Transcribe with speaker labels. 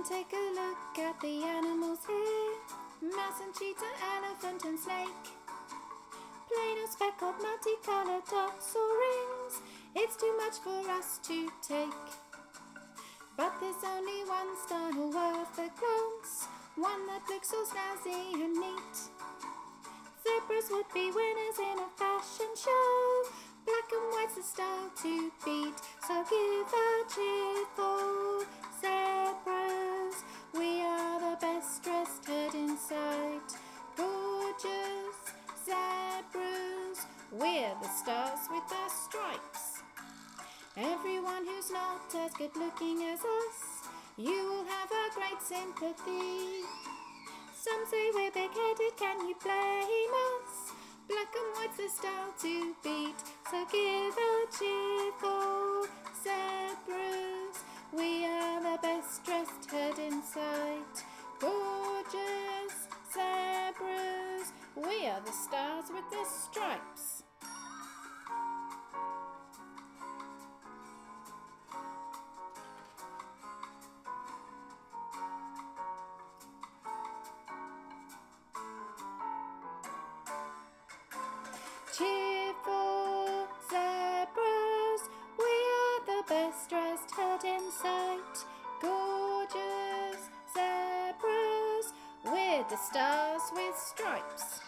Speaker 1: take a look at the animals here. Mouse and cheetah, elephant and snake. Plain or speckled, multicolored dots or rings. It's too much for us to take. But there's only one style worth a glance, one that looks so snazzy and neat. Zebras would be winners in a fashion show. Black and white's the style to beat. So give a cheer for zebras. We are the best dressed herd in sight. Gorgeous zebras. We're the stars with the stripes. Everyone who's not as good looking as us, you will have a great sympathy. Some say we're big-headed, can you blame us? Black and white's the style to beat, so give a cheer for zebras. We are the best dressed herd in sight. Gorgeous zebras. We are the stars with the stripes. Cheer for zebras, we are the best dressed herd in sight. Gorgeous zebras, we're the stars with stripes.